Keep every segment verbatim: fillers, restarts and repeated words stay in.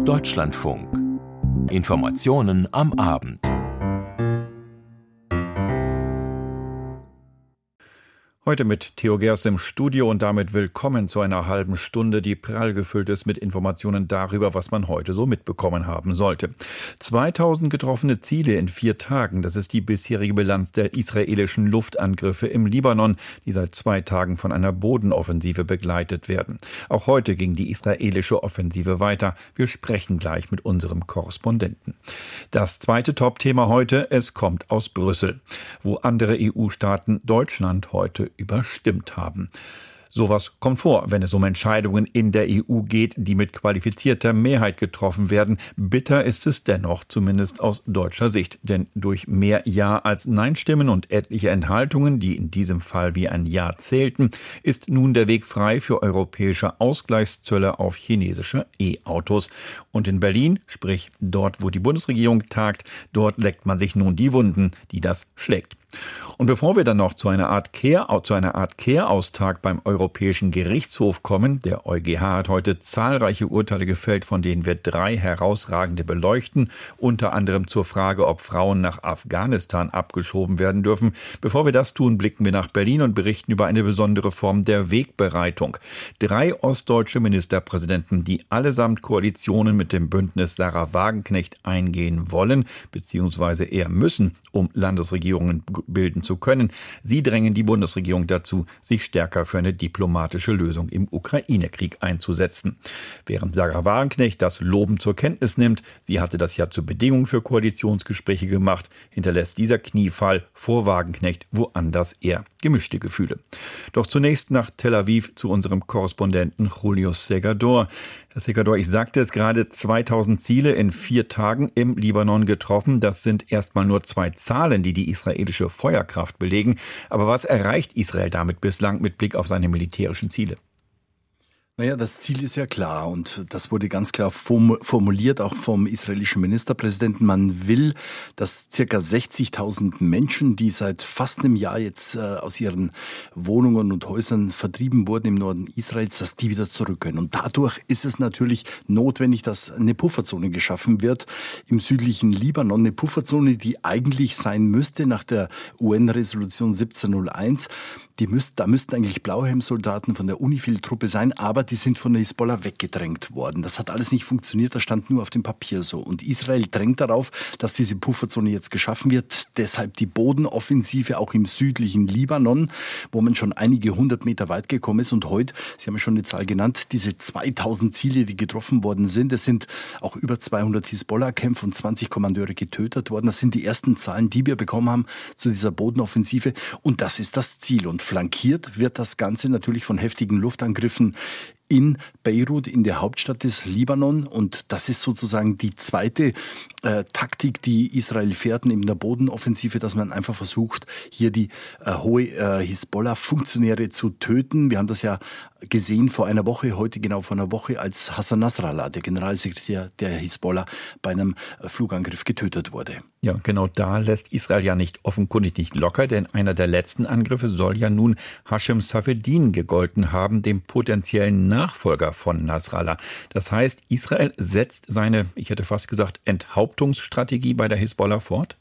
Deutschlandfunk. Informationen am Abend. Heute mit Theo Gers im Studio und damit willkommen zu einer halben Stunde, die prall gefüllt ist mit Informationen darüber, was man heute so mitbekommen haben sollte. zweitausend getroffene Ziele in vier Tagen, das ist die bisherige Bilanz der israelischen Luftangriffe im Libanon, die seit zwei Tagen von einer Bodenoffensive begleitet werden. Auch heute ging die israelische Offensive weiter. Wir sprechen gleich mit unserem Korrespondenten. Das zweite Top-Thema heute, es kommt aus Brüssel, wo andere E U-Staaten Deutschland heute überstimmt haben. Sowas kommt vor, wenn es um Entscheidungen in der E U geht, die mit qualifizierter Mehrheit getroffen werden. Bitter ist es dennoch, zumindest aus deutscher Sicht. Denn durch mehr Ja als Nein-Stimmen und etliche Enthaltungen, die in diesem Fall wie ein Ja zählten, ist nun der Weg frei für europäische Ausgleichszölle auf chinesische E-Autos. Und in Berlin, sprich dort, wo die Bundesregierung tagt, dort leckt man sich nun die Wunden, die das schlägt. Und bevor wir dann noch zu einer Art Kehr, zu einer Art Kehraustag beim Europäischen Gerichtshof kommen, der EuGH hat heute zahlreiche Urteile gefällt, von denen wir drei herausragende beleuchten, unter anderem zur Frage, ob Frauen nach Afghanistan abgeschoben werden dürfen. Bevor wir das tun, blicken wir nach Berlin und berichten über eine besondere Form der Wegbereitung. Drei ostdeutsche Ministerpräsidenten, die allesamt Koalitionen mit dem Bündnis Sarah Wagenknecht eingehen wollen, beziehungsweise eher müssen, um Landesregierungen bilden zu können. Sie drängen die Bundesregierung dazu, sich stärker für eine diplomatische Lösung im Ukraine-Krieg einzusetzen. Während Sarah Wagenknecht das lobend zur Kenntnis nimmt, sie hatte das ja zur Bedingung für Koalitionsgespräche gemacht, hinterlässt dieser Kniefall vor Wagenknecht woanders eher gemischte Gefühle. Doch zunächst nach Tel Aviv zu unserem Korrespondenten Julius Segador. Herr Segador, ich sagte es gerade, zweitausend Ziele in vier Tagen im Libanon getroffen. Das sind erstmal nur zwei Zahlen, die die israelische Feuerkraft belegen. Aber was erreicht Israel damit bislang mit Blick auf seine militärischen Ziele? Naja, das Ziel ist ja klar und das wurde ganz klar formuliert, auch vom israelischen Ministerpräsidenten. Man will, dass circa sechzigtausend Menschen, die seit fast einem Jahr jetzt äh, aus ihren Wohnungen und Häusern vertrieben wurden im Norden Israels, dass die wieder zurück können. Und dadurch ist es natürlich notwendig, dass eine Pufferzone geschaffen wird im südlichen Libanon. Eine Pufferzone, die eigentlich sein müsste nach der U N-Resolution siebzehnhunderteins. Die müsst, da müssten eigentlich Blauhelmsoldaten von der UNIFIL-Truppe sein, aber die sind von der Hisbollah weggedrängt worden. Das hat alles nicht funktioniert, das stand nur auf dem Papier so. Und Israel drängt darauf, dass diese Pufferzone jetzt geschaffen wird. Deshalb die Bodenoffensive auch im südlichen Libanon, wo man schon einige hundert Meter weit gekommen ist. Und heute, Sie haben ja schon eine Zahl genannt, diese zweitausend Ziele, die getroffen worden sind. Es sind auch über zweihundert Hisbollah-Kämpfer und zwanzig Kommandeure getötet worden. Das sind die ersten Zahlen, die wir bekommen haben zu dieser Bodenoffensive. Und das ist das Ziel. Und flankiert wird das Ganze natürlich von heftigen Luftangriffen in Beirut, in der Hauptstadt des Libanon. Und das ist sozusagen die zweite äh, Taktik, die Israel fährt neben der Bodenoffensive, dass man einfach versucht, hier die äh, hohe äh, Hisbollah-Funktionäre zu töten. Wir haben das ja gesehen vor einer Woche, heute genau vor einer Woche, als Hassan Nasrallah, der Generalsekretär der Hisbollah, bei einem äh, Flugangriff getötet wurde. Ja, genau da lässt Israel ja nicht offenkundig nicht locker, denn einer der letzten Angriffe soll ja nun Hashem Safeddin gegolten haben, dem potenziellen Nachfolger von Nasrallah. Das heißt, Israel setzt seine, ich hätte fast gesagt, Enthauptungsstrategie bei der Hisbollah fort?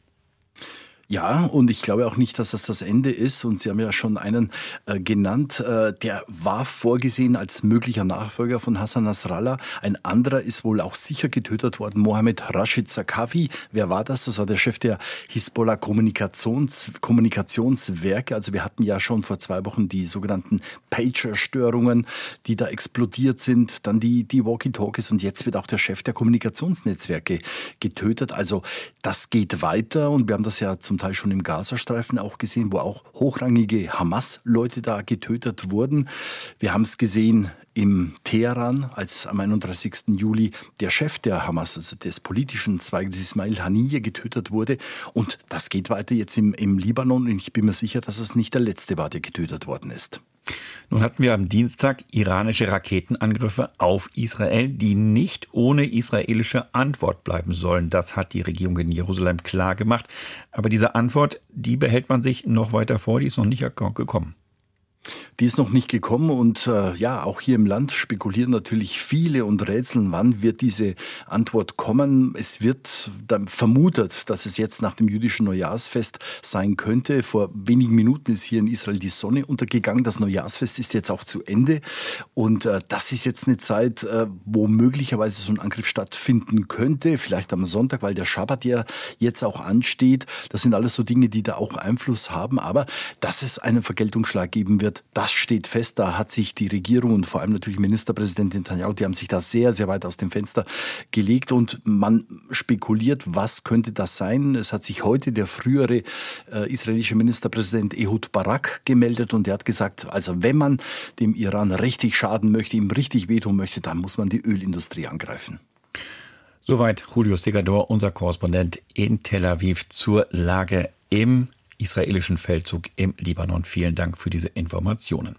Ja, und ich glaube auch nicht, dass das das Ende ist. Und Sie haben ja schon einen äh, genannt, äh, der war vorgesehen als möglicher Nachfolger von Hassan Nasrallah. Ein anderer ist wohl auch sicher getötet worden, Mohammed Rashid Zakawi. Wer war das? Das war der Chef der Hisbollah Kommunikations Kommunikationswerke. Also wir hatten ja schon vor zwei Wochen die sogenannten Pager-Störungen, die da explodiert sind. Dann die, die Walkie-Talkies und jetzt wird auch der Chef der Kommunikationsnetzwerke getötet. Also das geht weiter und wir haben das ja zum Teil schon im Gazastreifen auch gesehen, wo auch hochrangige Hamas-Leute da getötet wurden. Wir haben es gesehen im Teheran, als am einunddreißigsten Juli der Chef der Hamas, also des politischen Zweiges Ismail Haniyeh, getötet wurde. Und das geht weiter jetzt im, im Libanon und ich bin mir sicher, dass es nicht der letzte war, der getötet worden ist. Nun hatten wir am Dienstag iranische Raketenangriffe auf Israel, die nicht ohne israelische Antwort bleiben sollen. Das hat die Regierung in Jerusalem klar gemacht. Aber diese Antwort, die behält man sich noch weiter vor, die ist noch nicht gekommen. Die ist noch nicht gekommen und äh, ja, auch hier im Land spekulieren natürlich viele und rätseln, wann wird diese Antwort kommen. Es wird dann vermutet, dass es jetzt nach dem jüdischen Neujahrsfest sein könnte. Vor wenigen Minuten ist hier in Israel die Sonne untergegangen. Das Neujahrsfest ist jetzt auch zu Ende und äh, das ist jetzt eine Zeit, äh, wo möglicherweise so ein Angriff stattfinden könnte. Vielleicht am Sonntag, weil der Schabbat ja jetzt auch ansteht. Das sind alles so Dinge, die da auch Einfluss haben. Aber dass es einen Vergeltungsschlag geben wird, das steht fest. Da hat sich die Regierung und vor allem natürlich Ministerpräsident Netanyahu, die haben sich da sehr, sehr weit aus dem Fenster gelegt und man spekuliert, was könnte das sein. Es hat sich heute der frühere äh, israelische Ministerpräsident Ehud Barak gemeldet und der hat gesagt, also wenn man dem Iran richtig schaden möchte, ihm richtig wehtun möchte, dann muss man die Ölindustrie angreifen. Soweit Julio Segador, unser Korrespondent in Tel Aviv zur Lage im israelischen Feldzug im Libanon. Vielen Dank für diese Informationen.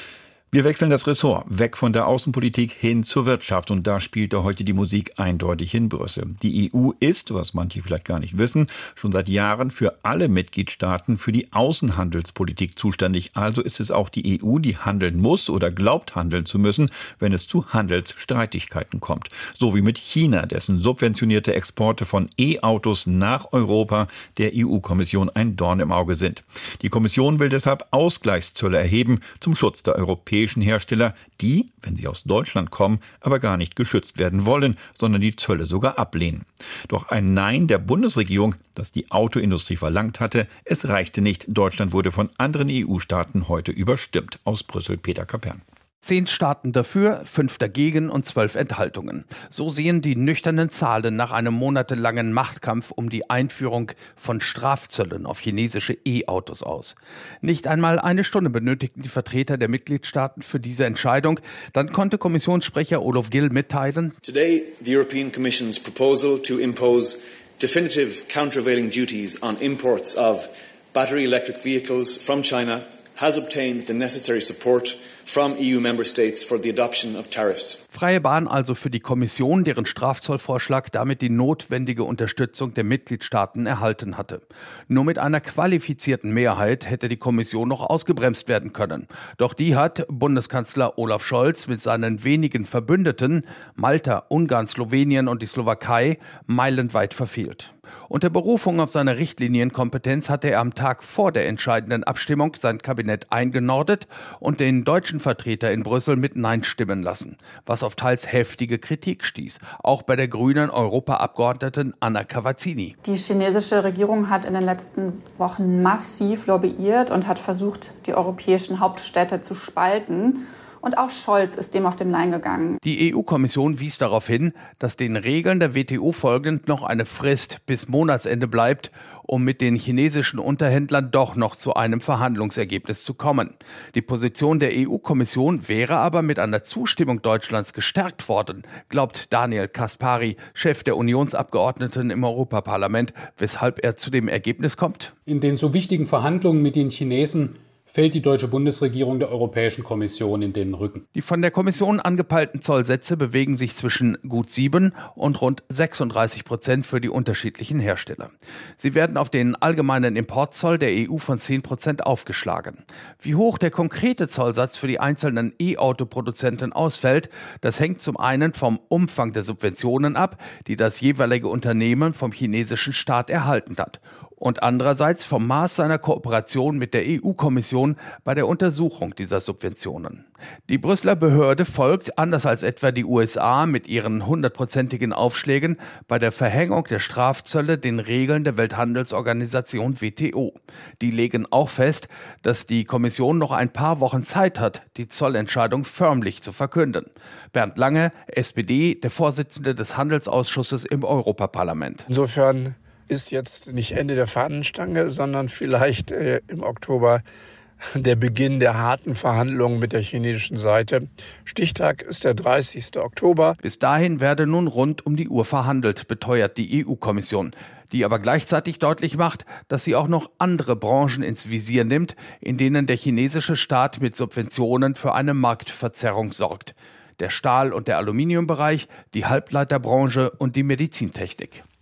Wir wechseln das Ressort, weg von der Außenpolitik hin zur Wirtschaft. Und da spielte heute die Musik eindeutig in Brüssel. Die E U ist, was manche vielleicht gar nicht wissen, schon seit Jahren für alle Mitgliedstaaten für die Außenhandelspolitik zuständig. Also ist es auch die E U, die handeln muss oder glaubt handeln zu müssen, wenn es zu Handelsstreitigkeiten kommt. So wie mit China, dessen subventionierte Exporte von E-Autos nach Europa der E U-Kommission ein Dorn im Auge sind. Die Kommission will deshalb Ausgleichszölle erheben zum Schutz der europäischen Hersteller, die, wenn sie aus Deutschland kommen, aber gar nicht geschützt werden wollen, sondern die Zölle sogar ablehnen. Doch ein Nein der Bundesregierung, das die Autoindustrie verlangt hatte, es reichte nicht. Deutschland wurde von anderen E U-Staaten heute überstimmt. Aus Brüssel Peter Kapern. Zehn Staaten dafür, fünf dagegen und zwölf Enthaltungen. So sehen die nüchternen Zahlen nach einem monatelangen Machtkampf um die Einführung von Strafzöllen auf chinesische E-Autos aus. Nicht einmal eine Stunde benötigten die Vertreter der Mitgliedstaaten für diese Entscheidung. Dann konnte Kommissionssprecher Olof Gill mitteilen: Today, the European Commission's proposal to impose definitive countervailing duties on imports of battery electric vehicles from China has obtained the necessary support from E U member states for the adoption of tariffs. Freie Bahn also für die Kommission, deren Strafzollvorschlag damit die notwendige Unterstützung der Mitgliedstaaten erhalten hatte. Nur mit einer qualifizierten Mehrheit hätte die Kommission noch ausgebremst werden können. Doch die hat Bundeskanzler Olaf Scholz mit seinen wenigen Verbündeten, Malta, Ungarn, Slowenien und die Slowakei, meilenweit verfehlt. Unter Berufung auf seine Richtlinienkompetenz hatte er am Tag vor der entscheidenden Abstimmung sein Kabinett eingenordet und den deutschen Vertreter in Brüssel mit Nein stimmen lassen, was auf teils heftige Kritik stieß, auch bei der grünen Europaabgeordneten Anna Cavazzini. Die chinesische Regierung hat in den letzten Wochen massiv lobbyiert und hat versucht, die europäischen Hauptstädte zu spalten. Und auch Scholz ist dem auf den Leim gegangen. Die E U-Kommission wies darauf hin, dass den Regeln der W T O folgend noch eine Frist bis Monatsende bleibt, um mit den chinesischen Unterhändlern doch noch zu einem Verhandlungsergebnis zu kommen. Die Position der E U-Kommission wäre aber mit einer Zustimmung Deutschlands gestärkt worden, glaubt Daniel Kaspari, Chef der Unionsabgeordneten im Europaparlament, weshalb er zu dem Ergebnis kommt. In den so wichtigen Verhandlungen mit den Chinesen fällt die deutsche Bundesregierung der Europäischen Kommission in den Rücken. Die von der Kommission angepeilten Zollsätze bewegen sich zwischen gut sieben und rund sechsunddreißig Prozent für die unterschiedlichen Hersteller. Sie werden auf den allgemeinen Importzoll der E U von zehn Prozent aufgeschlagen. Wie hoch der konkrete Zollsatz für die einzelnen E-Auto-Produzenten ausfällt, das hängt zum einen vom Umfang der Subventionen ab, die das jeweilige Unternehmen vom chinesischen Staat erhalten hat, und andererseits vom Maß seiner Kooperation mit der E U-Kommission bei der Untersuchung dieser Subventionen. Die Brüsseler Behörde folgt, anders als etwa die U S A mit ihren hundertprozentigen Aufschlägen, bei der Verhängung der Strafzölle den Regeln der Welthandelsorganisation W T O. Die legen auch fest, dass die Kommission noch ein paar Wochen Zeit hat, die Zollentscheidung förmlich zu verkünden. Bernd Lange, S P D, der Vorsitzende des Handelsausschusses im Europaparlament. Insofern ist jetzt nicht Ende der Fahnenstange, sondern vielleicht äh, im Oktober der Beginn der harten Verhandlungen mit der chinesischen Seite. Stichtag ist der dreißigsten Oktober. Bis dahin werde nun rund um die Uhr verhandelt, beteuert die E U-Kommission, die aber gleichzeitig deutlich macht, dass sie auch noch andere Branchen ins Visier nimmt, in denen der chinesische Staat mit Subventionen für eine Marktverzerrung sorgt. Der Stahl- und der Aluminiumbereich, die Halbleiterbranche und die Medizintechnik.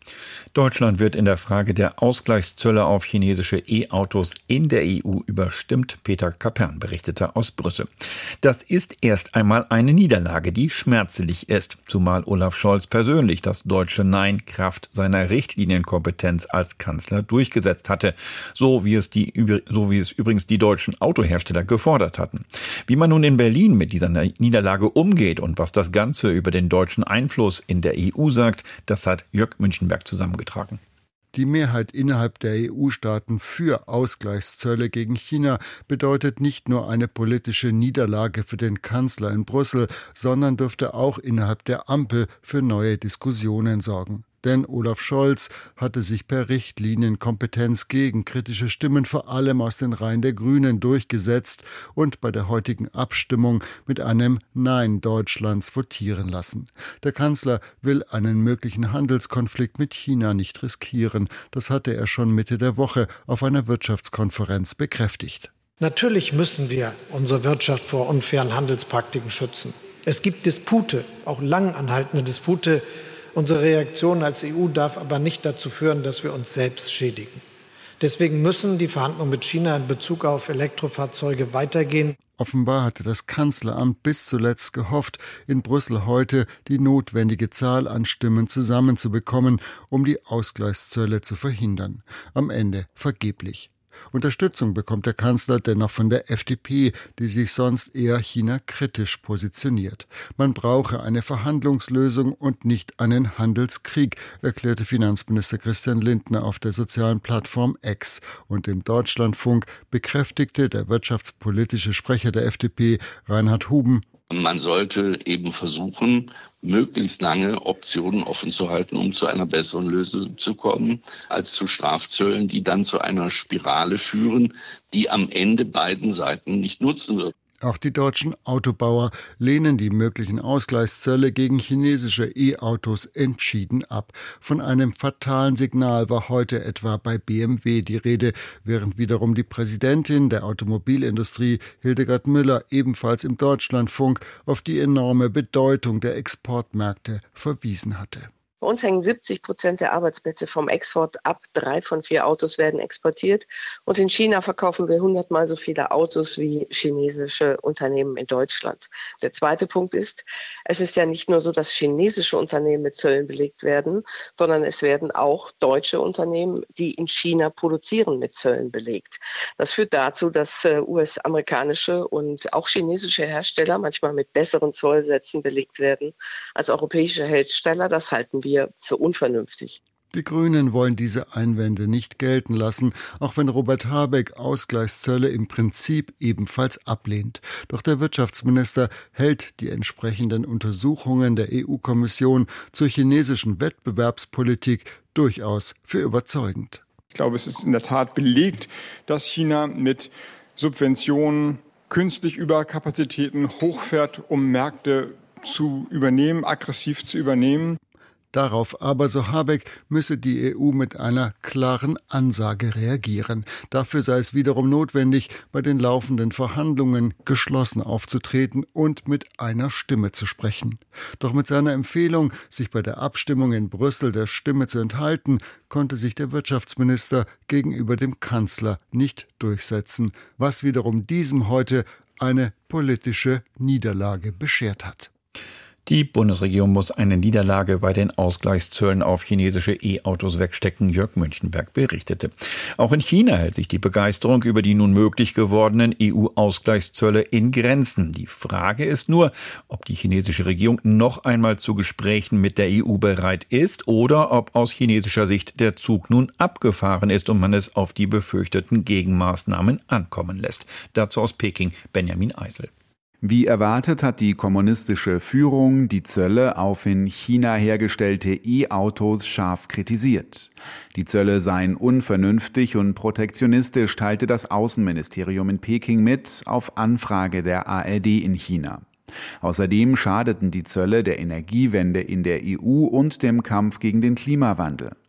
Deutschland wird in der Frage der Ausgleichszölle auf chinesische E-Autos in der E U überstimmt. Peter Kapern berichtete aus Brüssel. Das ist erst einmal eine Niederlage, die schmerzlich ist, zumal Olaf Scholz persönlich das deutsche Nein Kraft seiner Richtlinienkompetenz als Kanzler durchgesetzt hatte, so wie es die so wie es übrigens die deutschen Autohersteller gefordert hatten. Wie man nun in Berlin mit dieser Niederlage umgeht und was das Ganze über den deutschen Einfluss in der E U sagt, das hat Jörg Münchenberg zusammengetragen. Die Mehrheit innerhalb der E U-Staaten für Ausgleichszölle gegen China bedeutet nicht nur eine politische Niederlage für den Kanzler in Brüssel, sondern dürfte auch innerhalb der Ampel für neue Diskussionen sorgen. Denn Olaf Scholz hatte sich per Richtlinienkompetenz gegen kritische Stimmen vor allem aus den Reihen der Grünen durchgesetzt und bei der heutigen Abstimmung mit einem Nein Deutschlands votieren lassen. Der Kanzler will einen möglichen Handelskonflikt mit China nicht riskieren. Das hatte er schon Mitte der Woche auf einer Wirtschaftskonferenz bekräftigt. Natürlich müssen wir unsere Wirtschaft vor unfairen Handelspraktiken schützen. Es gibt Dispute, auch lang anhaltende Dispute. Unsere Reaktion als E U darf aber nicht dazu führen, dass wir uns selbst schädigen. Deswegen müssen die Verhandlungen mit China in Bezug auf Elektrofahrzeuge weitergehen. Offenbar hatte das Kanzleramt bis zuletzt gehofft, in Brüssel heute die notwendige Zahl an Stimmen zusammenzubekommen, um die Ausgleichszölle zu verhindern. Am Ende vergeblich. Unterstützung bekommt der Kanzler dennoch von der F D P, die sich sonst eher China-kritisch positioniert. Man brauche eine Verhandlungslösung und nicht einen Handelskrieg, erklärte Finanzminister Christian Lindner auf der sozialen Plattform X. Und im Deutschlandfunk bekräftigte der wirtschaftspolitische Sprecher der F D P, Reinhard Huben: Man sollte eben versuchen, möglichst lange Optionen offen zu halten, um zu einer besseren Lösung zu kommen, als zu Strafzöllen, die dann zu einer Spirale führen, die am Ende beiden Seiten nicht nutzen wird. Auch die deutschen Autobauer lehnen die möglichen Ausgleichszölle gegen chinesische E-Autos entschieden ab. Von einem fatalen Signal war heute etwa bei B M W die Rede, während wiederum die Präsidentin der Automobilindustrie, Hildegard Müller, ebenfalls im Deutschlandfunk auf die enorme Bedeutung der Exportmärkte verwiesen hatte. Bei uns hängen siebzig Prozent der Arbeitsplätze vom Export ab. Drei von vier Autos werden exportiert. Und in China verkaufen wir hundertmal so viele Autos wie chinesische Unternehmen in Deutschland. Der zweite Punkt ist, es ist ja nicht nur so, dass chinesische Unternehmen mit Zöllen belegt werden, sondern es werden auch deutsche Unternehmen, die in China produzieren, mit Zöllen belegt. Das führt dazu, dass U S-amerikanische und auch chinesische Hersteller manchmal mit besseren Zollsätzen belegt werden als europäische Hersteller. Das halten wir für unvernünftig. Die Grünen wollen diese Einwände nicht gelten lassen, auch wenn Robert Habeck Ausgleichszölle im Prinzip ebenfalls ablehnt. Doch der Wirtschaftsminister hält die entsprechenden Untersuchungen der E U-Kommission zur chinesischen Wettbewerbspolitik durchaus für überzeugend. Ich glaube, es ist in der Tat belegt, dass China mit Subventionen künstlich Überkapazitäten hochfährt, um Märkte zu übernehmen, aggressiv zu übernehmen. Darauf aber, so Habeck, müsse die E U mit einer klaren Ansage reagieren. Dafür sei es wiederum notwendig, bei den laufenden Verhandlungen geschlossen aufzutreten und mit einer Stimme zu sprechen. Doch mit seiner Empfehlung, sich bei der Abstimmung in Brüssel der Stimme zu enthalten, konnte sich der Wirtschaftsminister gegenüber dem Kanzler nicht durchsetzen, was wiederum diesem heute eine politische Niederlage beschert hat. Die Bundesregierung muss eine Niederlage bei den Ausgleichszöllen auf chinesische E-Autos wegstecken, Jörg Münchenberg berichtete. Auch in China hält sich die Begeisterung über die nun möglich gewordenen E U-Ausgleichszölle in Grenzen. Die Frage ist nur, ob die chinesische Regierung noch einmal zu Gesprächen mit der E U bereit ist oder ob aus chinesischer Sicht der Zug nun abgefahren ist und man es auf die befürchteten Gegenmaßnahmen ankommen lässt. Dazu aus Peking Benjamin Eisel. Wie erwartet hat die kommunistische Führung die Zölle auf in China hergestellte E-Autos scharf kritisiert. Die Zölle seien unvernünftig und protektionistisch, teilte das Außenministerium in Peking mit, auf Anfrage der A R D in China. Außerdem schadeten die Zölle der Energiewende in der E U und dem Kampf gegen den Klimawandel.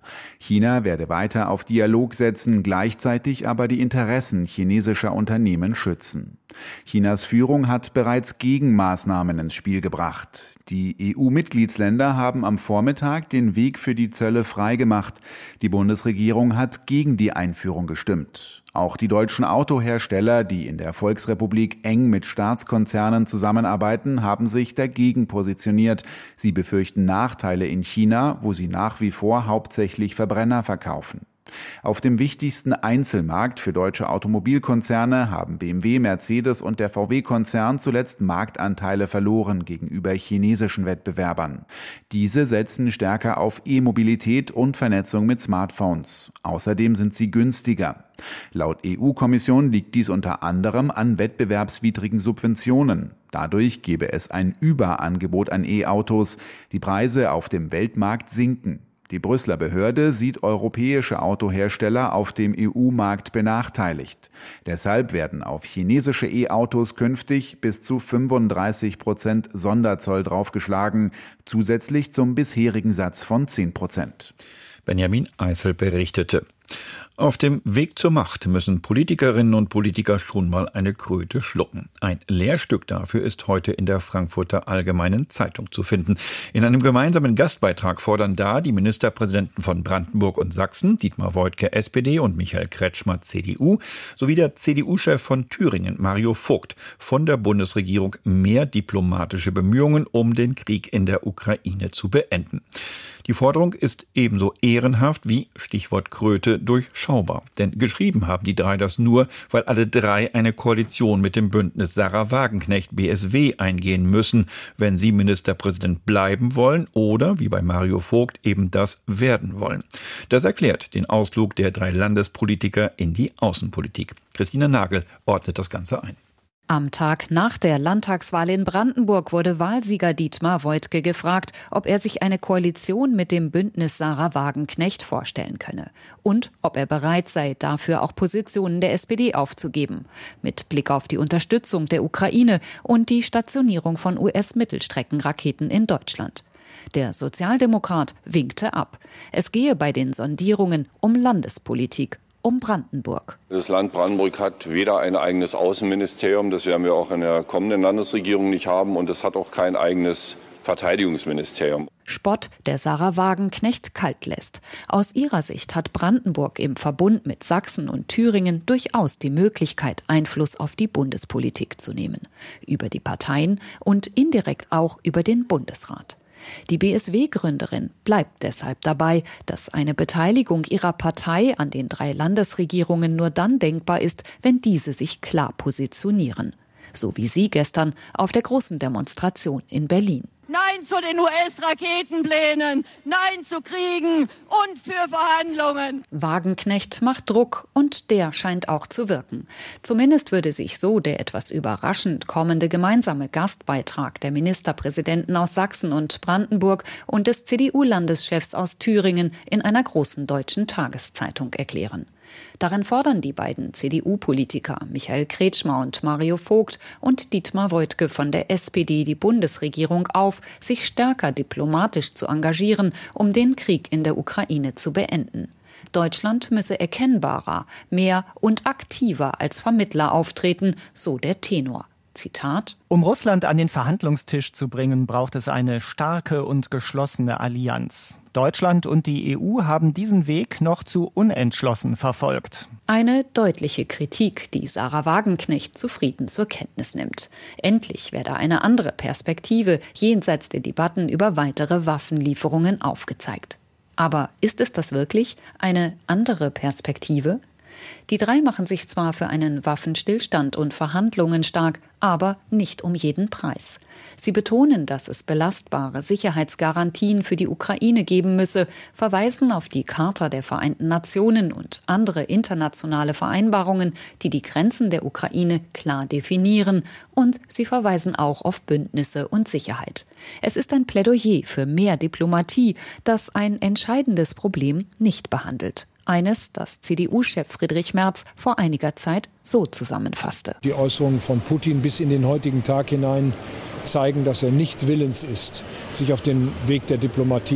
China werde weiter auf Dialog setzen, gleichzeitig aber die Interessen chinesischer Unternehmen schützen. Chinas Führung hat bereits Gegenmaßnahmen ins Spiel gebracht. Die E U-Mitgliedsländer haben am Vormittag den Weg für die Zölle freigemacht. Die Bundesregierung hat gegen die Einführung gestimmt. Auch die deutschen Autohersteller, die in der Volksrepublik eng mit Staatskonzernen zusammenarbeiten, haben sich dagegen positioniert. Sie befürchten Nachteile in China, wo sie nach wie vor hauptsächlich Verbrenner verkaufen. Auf dem wichtigsten Einzelmarkt für deutsche Automobilkonzerne haben B M W, Mercedes und der V W-Konzern zuletzt Marktanteile verloren gegenüber chinesischen Wettbewerbern. Diese setzen stärker auf E-Mobilität und Vernetzung mit Smartphones. Außerdem sind sie günstiger. Laut E U-Kommission liegt dies unter anderem an wettbewerbswidrigen Subventionen. Dadurch gebe es ein Überangebot an E-Autos. Die Preise auf dem Weltmarkt sinken. Die Brüsseler Behörde sieht europäische Autohersteller auf dem E U-Markt benachteiligt. Deshalb werden auf chinesische E-Autos künftig bis zu fünfunddreißig Prozent Sonderzoll draufgeschlagen, zusätzlich zum bisherigen Satz von zehn Prozent. Benjamin Eisel berichtete. Auf dem Weg zur Macht müssen Politikerinnen und Politiker schon mal eine Kröte schlucken. Ein Lehrstück dafür ist heute in der Frankfurter Allgemeinen Zeitung zu finden. In einem gemeinsamen Gastbeitrag fordern da die Ministerpräsidenten von Brandenburg und Sachsen, Dietmar Woidke S P D und Michael Kretschmer C D U, sowie der C D U-Chef von Thüringen, Mario Vogt, von der Bundesregierung mehr diplomatische Bemühungen, um den Krieg in der Ukraine zu beenden. Die Forderung ist ebenso ehrenhaft wie, Stichwort Kröte, durchschaubar. Denn geschrieben haben die drei das nur, weil alle drei eine Koalition mit dem Bündnis Sarah Wagenknecht B S W eingehen müssen, wenn sie Ministerpräsident bleiben wollen oder, wie bei Mario Vogt, eben das werden wollen. Das erklärt den Ausflug der drei Landespolitiker in die Außenpolitik. Christina Nagel ordnet das Ganze ein. Am Tag nach der Landtagswahl in Brandenburg wurde Wahlsieger Dietmar Woidke gefragt, ob er sich eine Koalition mit dem Bündnis Sarah Wagenknecht vorstellen könne und ob er bereit sei, dafür auch Positionen der S P D aufzugeben, mit Blick auf die Unterstützung der Ukraine und die Stationierung von U S-Mittelstreckenraketen in Deutschland. Der Sozialdemokrat winkte ab. Es gehe bei den Sondierungen um Landespolitik. Um Brandenburg. Das Land Brandenburg hat weder ein eigenes Außenministerium, das werden wir auch in der kommenden Landesregierung nicht haben, und es hat auch kein eigenes Verteidigungsministerium. Spott, der Sarah Wagenknecht kalt lässt. Aus ihrer Sicht hat Brandenburg im Verbund mit Sachsen und Thüringen durchaus die Möglichkeit, Einfluss auf die Bundespolitik zu nehmen. Über die Parteien und indirekt auch über den Bundesrat. Die B S W-Gründerin bleibt deshalb dabei, dass eine Beteiligung ihrer Partei an den drei Landesregierungen nur dann denkbar ist, wenn diese sich klar positionieren. So wie sie gestern auf der großen Demonstration in Berlin. Nein zu den U S-Raketenplänen, nein zu Kriegen und für Verhandlungen. Wagenknecht macht Druck und der scheint auch zu wirken. Zumindest würde sich so der etwas überraschend kommende gemeinsame Gastbeitrag der Ministerpräsidenten aus Sachsen und Brandenburg und des C D U-Landeschefs aus Thüringen in einer großen deutschen Tageszeitung erklären. Darin fordern die beiden C D U-Politiker Michael Kretschmer und Mario Vogt und Dietmar Woidke von der S P D die Bundesregierung auf, sich stärker diplomatisch zu engagieren, um den Krieg in der Ukraine zu beenden. Deutschland müsse erkennbarer, mehr und aktiver als Vermittler auftreten, so der Tenor. Zitat: Um Russland an den Verhandlungstisch zu bringen, braucht es eine starke und geschlossene Allianz. Deutschland und die E U haben diesen Weg noch zu unentschlossen verfolgt. Eine deutliche Kritik, die Sarah Wagenknecht zufrieden zur Kenntnis nimmt. Endlich werde eine andere Perspektive jenseits der Debatten über weitere Waffenlieferungen aufgezeigt. Aber ist es das wirklich, eine andere Perspektive? Die drei machen sich zwar für einen Waffenstillstand und Verhandlungen stark, aber nicht um jeden Preis. Sie betonen, dass es belastbare Sicherheitsgarantien für die Ukraine geben müsse, verweisen auf die Charta der Vereinten Nationen und andere internationale Vereinbarungen, die die Grenzen der Ukraine klar definieren, und sie verweisen auch auf Bündnisse und Sicherheit. Es ist ein Plädoyer für mehr Diplomatie, das ein entscheidendes Problem nicht behandelt. Eines, das C D U-Chef Friedrich Merz vor einiger Zeit so zusammenfasste. Die Äußerungen von Putin bis in den heutigen Tag hinein zeigen, dass er nicht willens ist, sich auf den Weg der Diplomatie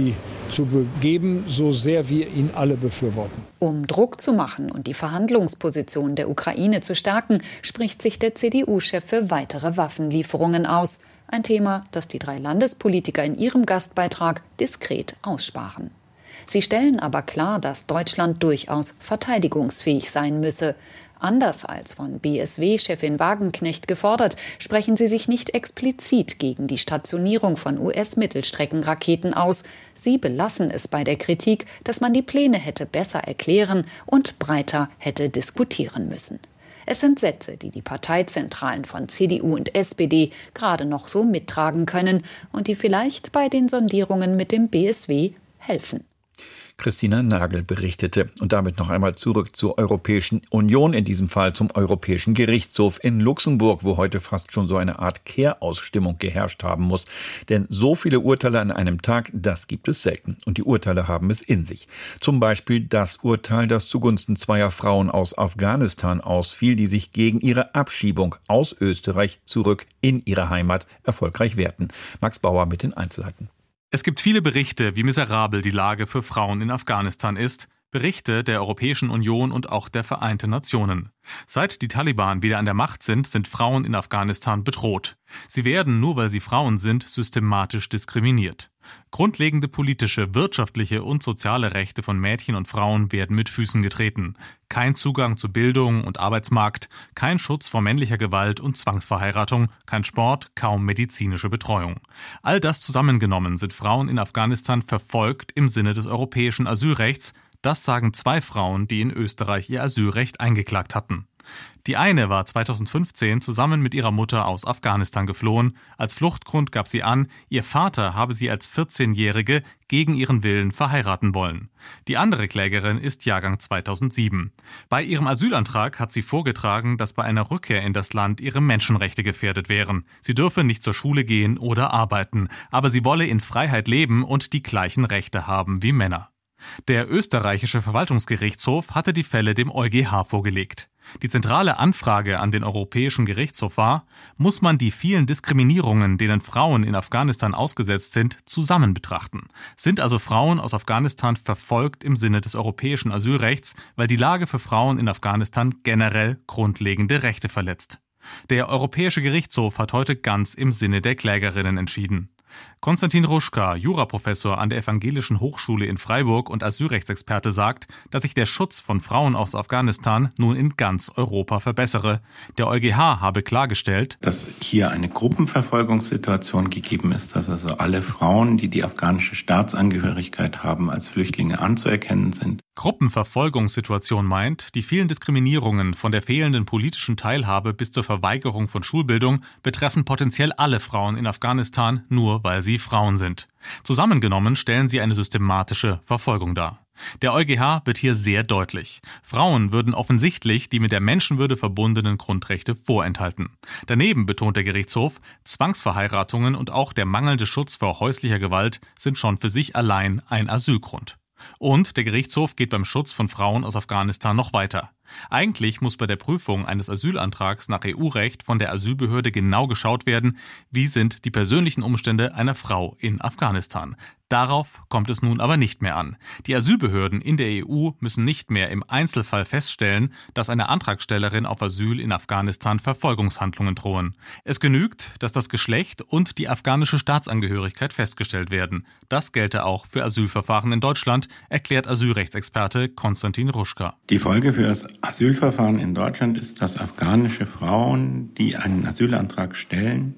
zu begeben, so sehr wir ihn alle befürworten. Um Druck zu machen und die Verhandlungsposition der Ukraine zu stärken, spricht sich der C D U-Chef für weitere Waffenlieferungen aus. Ein Thema, das die drei Landespolitiker in ihrem Gastbeitrag diskret aussparen. Sie stellen aber klar, dass Deutschland durchaus verteidigungsfähig sein müsse. Anders als von B S W-Chefin Wagenknecht gefordert, sprechen sie sich nicht explizit gegen die Stationierung von U S-Mittelstreckenraketen aus. Sie belassen es bei der Kritik, dass man die Pläne hätte besser erklären und breiter hätte diskutieren müssen. Es sind Sätze, die die Parteizentralen von C D U und S P D gerade noch so mittragen können und die vielleicht bei den Sondierungen mit dem B S W helfen. Christina Nagel berichtete. Und damit noch einmal zurück zur Europäischen Union, in diesem Fall zum Europäischen Gerichtshof in Luxemburg, wo heute fast schon so eine Art Kehrausstimmung geherrscht haben muss. Denn so viele Urteile an einem Tag, das gibt es selten. Und die Urteile haben es in sich. Zum Beispiel das Urteil, das zugunsten zweier Frauen aus Afghanistan ausfiel, die sich gegen ihre Abschiebung aus Österreich zurück in ihre Heimat erfolgreich wehrten. Max Bauer mit den Einzelheiten. Es gibt viele Berichte, wie miserabel die Lage für Frauen in Afghanistan ist. Berichte der Europäischen Union und auch der Vereinten Nationen. Seit die Taliban wieder an der Macht sind, sind Frauen in Afghanistan bedroht. Sie werden, nur weil sie Frauen sind, systematisch diskriminiert. Grundlegende politische, wirtschaftliche und soziale Rechte von Mädchen und Frauen werden mit Füßen getreten. Kein Zugang zu Bildung und Arbeitsmarkt, kein Schutz vor männlicher Gewalt und Zwangsverheiratung, kein Sport, kaum medizinische Betreuung. All das zusammengenommen sind Frauen in Afghanistan verfolgt im Sinne des europäischen Asylrechts. Das sagen zwei Frauen, die in Österreich ihr Asylrecht eingeklagt hatten. Die eine war zweitausendfünfzehn zusammen mit ihrer Mutter aus Afghanistan geflohen. Als Fluchtgrund gab sie an, ihr Vater habe sie als vierzehnjährige gegen ihren Willen verheiraten wollen. Die andere Klägerin ist Jahrgang zweitausendsieben. Bei ihrem Asylantrag hat sie vorgetragen, dass bei einer Rückkehr in das Land ihre Menschenrechte gefährdet wären. Sie dürfe nicht zur Schule gehen oder arbeiten, aber sie wolle in Freiheit leben und die gleichen Rechte haben wie Männer. Der österreichische Verwaltungsgerichtshof hatte die Fälle dem EuGH vorgelegt. Die zentrale Anfrage an den Europäischen Gerichtshof war, muss man die vielen Diskriminierungen, denen Frauen in Afghanistan ausgesetzt sind, zusammen betrachten. Sind also Frauen aus Afghanistan verfolgt im Sinne des europäischen Asylrechts, weil die Lage für Frauen in Afghanistan generell grundlegende Rechte verletzt? Der Europäische Gerichtshof hat heute ganz im Sinne der Klägerinnen entschieden. Konstantin Ruschka, Juraprofessor an der Evangelischen Hochschule in Freiburg und Asylrechtsexperte, sagt, dass sich der Schutz von Frauen aus Afghanistan nun in ganz Europa verbessere. Der EuGH habe klargestellt, dass hier eine Gruppenverfolgungssituation gegeben ist, dass also alle Frauen, die die afghanische Staatsangehörigkeit haben, als Flüchtlinge anzuerkennen sind. Gruppenverfolgungssituation meint, die vielen Diskriminierungen von der fehlenden politischen Teilhabe bis zur Verweigerung von Schulbildung betreffen potenziell alle Frauen in Afghanistan, nur weil sie Frauen sind. Zusammengenommen stellen sie eine systematische Verfolgung dar. Der EuGH wird hier sehr deutlich. Frauen würden offensichtlich die mit der Menschenwürde verbundenen Grundrechte vorenthalten. Daneben betont der Gerichtshof, Zwangsverheiratungen und auch der mangelnde Schutz vor häuslicher Gewalt sind schon für sich allein ein Asylgrund. Und der Gerichtshof geht beim Schutz von Frauen aus Afghanistan noch weiter. Eigentlich muss bei der Prüfung eines Asylantrags nach E U-Recht von der Asylbehörde genau geschaut werden, wie sind die persönlichen Umstände einer Frau in Afghanistan. Darauf kommt es nun aber nicht mehr an. Die Asylbehörden in der E U müssen nicht mehr im Einzelfall feststellen, dass einer Antragstellerin auf Asyl in Afghanistan Verfolgungshandlungen drohen. Es genügt, dass das Geschlecht und die afghanische Staatsangehörigkeit festgestellt werden. Das gelte auch für Asylverfahren in Deutschland, erklärt Asylrechtsexperte Konstantin Ruschka. Die Folge für das Asylverfahren in Deutschland ist, dass afghanische Frauen, die einen Asylantrag stellen,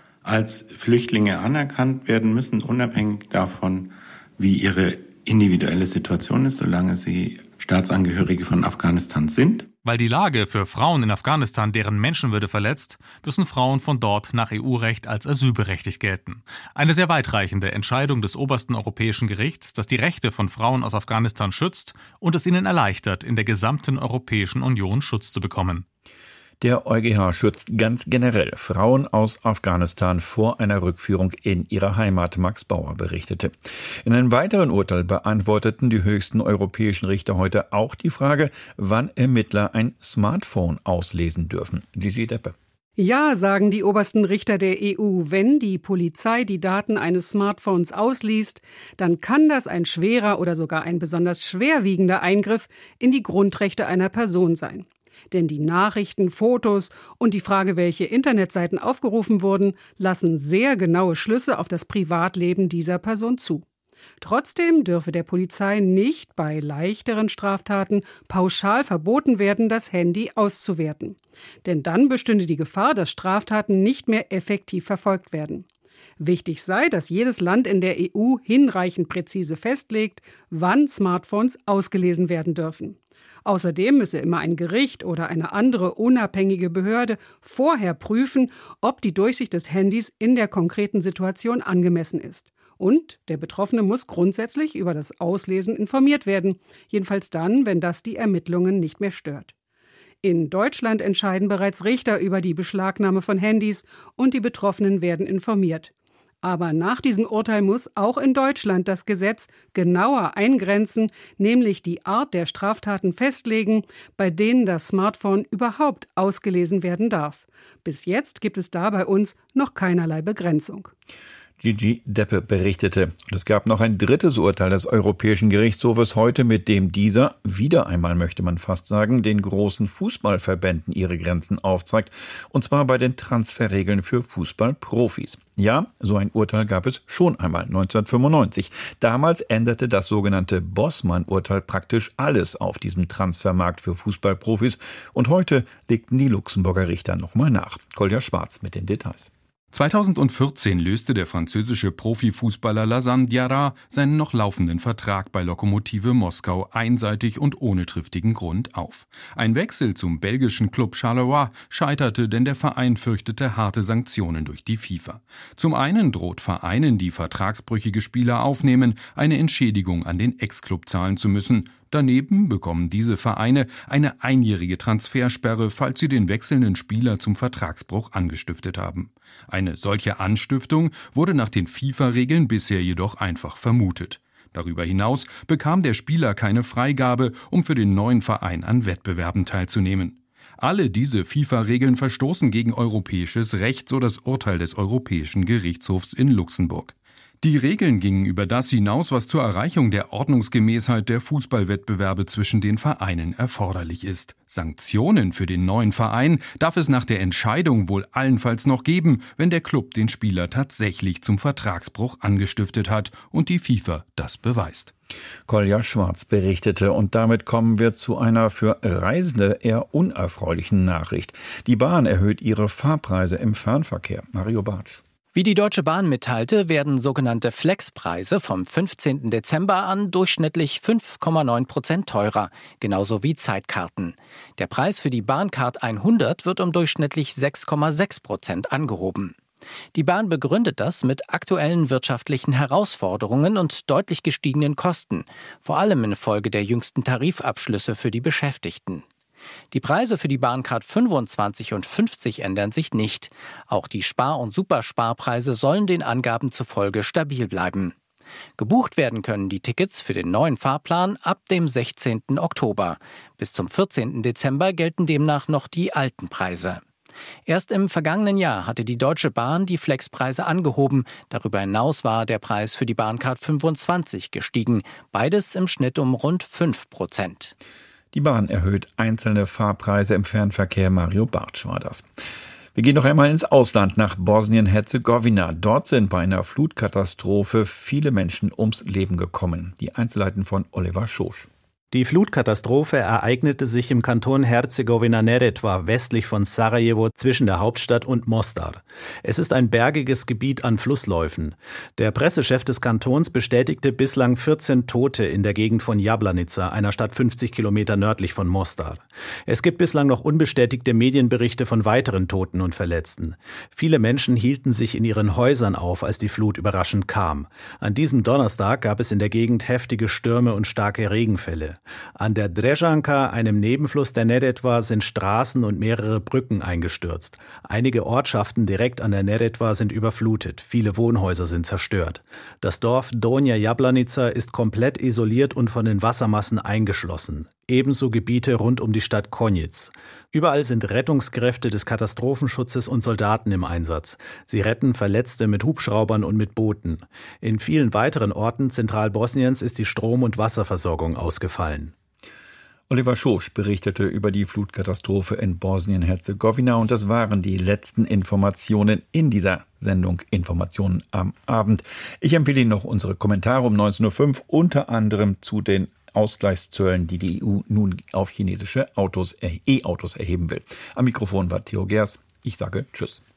als Flüchtlinge anerkannt werden müssen, unabhängig davon, wie ihre individuelle Situation ist, solange sie Staatsangehörige von Afghanistan sind. Weil die Lage für Frauen in Afghanistan deren Menschenwürde verletzt, müssen Frauen von dort nach E U-Recht als asylberechtigt gelten. Eine sehr weitreichende Entscheidung des obersten Europäischen Gerichts, das die Rechte von Frauen aus Afghanistan schützt und es ihnen erleichtert, in der gesamten Europäischen Union Schutz zu bekommen. Der EuGH schützt ganz generell Frauen aus Afghanistan vor einer Rückführung in ihre Heimat, Max Bauer berichtete. In einem weiteren Urteil beantworteten die höchsten europäischen Richter heute auch die Frage, wann Ermittler ein Smartphone auslesen dürfen. Gigi Deppe. Ja, sagen die obersten Richter der E U, wenn die Polizei die Daten eines Smartphones ausliest, dann kann das ein schwerer oder sogar ein besonders schwerwiegender Eingriff in die Grundrechte einer Person sein. Denn die Nachrichten, Fotos und die Frage, welche Internetseiten aufgerufen wurden, lassen sehr genaue Schlüsse auf das Privatleben dieser Person zu. Trotzdem dürfe der Polizei nicht bei leichteren Straftaten pauschal verboten werden, das Handy auszuwerten. Denn dann bestünde die Gefahr, dass Straftaten nicht mehr effektiv verfolgt werden. Wichtig sei, dass jedes Land in der E U hinreichend präzise festlegt, wann Smartphones ausgelesen werden dürfen. Außerdem müsse immer ein Gericht oder eine andere unabhängige Behörde vorher prüfen, ob die Durchsicht des Handys in der konkreten Situation angemessen ist. Und der Betroffene muss grundsätzlich über das Auslesen informiert werden, jedenfalls dann, wenn das die Ermittlungen nicht mehr stört. In Deutschland entscheiden bereits Richter über die Beschlagnahme von Handys und die Betroffenen werden informiert. Aber nach diesem Urteil muss auch in Deutschland das Gesetz genauer eingrenzen, nämlich die Art der Straftaten festlegen, bei denen das Smartphone überhaupt ausgelesen werden darf. Bis jetzt gibt es da bei uns noch keinerlei Begrenzung. Gigi Deppe berichtete. Und es gab noch ein drittes Urteil des Europäischen Gerichtshofes heute, mit dem dieser, wieder einmal möchte man fast sagen, den großen Fußballverbänden ihre Grenzen aufzeigt. Und zwar bei den Transferregeln für Fußballprofis. Ja, so ein Urteil gab es schon einmal, neunzehnhundertfünfundneunzig. Damals änderte das sogenannte Bossmann-Urteil praktisch alles auf diesem Transfermarkt für Fußballprofis. Und heute legten die Luxemburger Richter nochmal nach. Kolja Schwarz mit den Details. zweitausendvierzehn löste der französische Profifußballer Lassana Diarra seinen noch laufenden Vertrag bei Lokomotive Moskau einseitig und ohne triftigen Grund auf. Ein Wechsel zum belgischen Club Charleroi scheiterte, denn der Verein fürchtete harte Sanktionen durch die FIFA. Zum einen droht Vereinen, die vertragsbrüchige Spieler aufnehmen, eine Entschädigung an den Ex-Club zahlen zu müssen. Daneben bekommen diese Vereine eine einjährige Transfersperre, falls sie den wechselnden Spieler zum Vertragsbruch angestiftet haben. Eine solche Anstiftung wurde nach den FIFA-Regeln bisher jedoch einfach vermutet. Darüber hinaus bekam der Spieler keine Freigabe, um für den neuen Verein an Wettbewerben teilzunehmen. Alle diese FIFA-Regeln verstoßen gegen europäisches Recht, so das Urteil des Europäischen Gerichtshofs in Luxemburg. Die Regeln gingen über das hinaus, was zur Erreichung der Ordnungsgemäßheit der Fußballwettbewerbe zwischen den Vereinen erforderlich ist. Sanktionen für den neuen Verein darf es nach der Entscheidung wohl allenfalls noch geben, wenn der Club den Spieler tatsächlich zum Vertragsbruch angestiftet hat und die FIFA das beweist. Kolja Schwarz berichtete und damit kommen wir zu einer für Reisende eher unerfreulichen Nachricht. Die Bahn erhöht ihre Fahrpreise im Fernverkehr. Mario Bartsch. Wie die Deutsche Bahn mitteilte, werden sogenannte Flexpreise vom fünfzehnten Dezember an durchschnittlich fünf Komma neun Prozent teurer, genauso wie Zeitkarten. Der Preis für die Bahncard hundert wird um durchschnittlich sechs Komma sechs Prozent angehoben. Die Bahn begründet das mit aktuellen wirtschaftlichen Herausforderungen und deutlich gestiegenen Kosten, vor allem infolge der jüngsten Tarifabschlüsse für die Beschäftigten. Die Preise für die Bahncard fünfundzwanzig und fünfzig ändern sich nicht. Auch die Spar- und Supersparpreise sollen den Angaben zufolge stabil bleiben. Gebucht werden können die Tickets für den neuen Fahrplan ab dem sechzehnten Oktober. Bis zum vierzehnten Dezember gelten demnach noch die alten Preise. Erst im vergangenen Jahr hatte die Deutsche Bahn die Flexpreise angehoben. Darüber hinaus war der Preis für die Bahncard fünfundzwanzig gestiegen. Beides im Schnitt um rund fünf Prozent. Die Bahn erhöht einzelne Fahrpreise im Fernverkehr. Mario Bartsch war das. Wir gehen noch einmal ins Ausland, nach Bosnien-Herzegowina. Dort sind bei einer Flutkatastrophe viele Menschen ums Leben gekommen. Die Einzelheiten von Oliver Schosch. Die Flutkatastrophe ereignete sich im Kanton Herzegowina-Neretva westlich von Sarajevo zwischen der Hauptstadt und Mostar. Es ist ein bergiges Gebiet an Flussläufen. Der Pressechef des Kantons bestätigte bislang vierzehn Tote in der Gegend von Jablanica, einer Stadt fünfzig Kilometer nördlich von Mostar. Es gibt bislang noch unbestätigte Medienberichte von weiteren Toten und Verletzten. Viele Menschen hielten sich in ihren Häusern auf, als die Flut überraschend kam. An diesem Donnerstag gab es in der Gegend heftige Stürme und starke Regenfälle. An der Drežanka, einem Nebenfluss der Neretva, sind Straßen und mehrere Brücken eingestürzt. Einige Ortschaften direkt an der Neretva sind überflutet. Viele Wohnhäuser sind zerstört. Das Dorf Donja Jablanica ist komplett isoliert und von den Wassermassen eingeschlossen. ebenso Gebiete rund um die Stadt Konjic. Überall sind Rettungskräfte des Katastrophenschutzes und Soldaten im Einsatz. Sie retten Verletzte mit Hubschraubern und mit Booten. In vielen weiteren Orten Zentralbosniens ist die Strom- und Wasserversorgung ausgefallen. Oliver Schosch berichtete über die Flutkatastrophe in Bosnien-Herzegowina und das waren die letzten Informationen in dieser Sendung Informationen am Abend. Ich empfehle Ihnen noch unsere Kommentare um neunzehn Uhr fünf, unter anderem zu den Ausgleichszöllen, die die E U nun auf chinesische Autos, E-Autos erheben will. Am Mikrofon war Theo Gers. Ich sage Tschüss.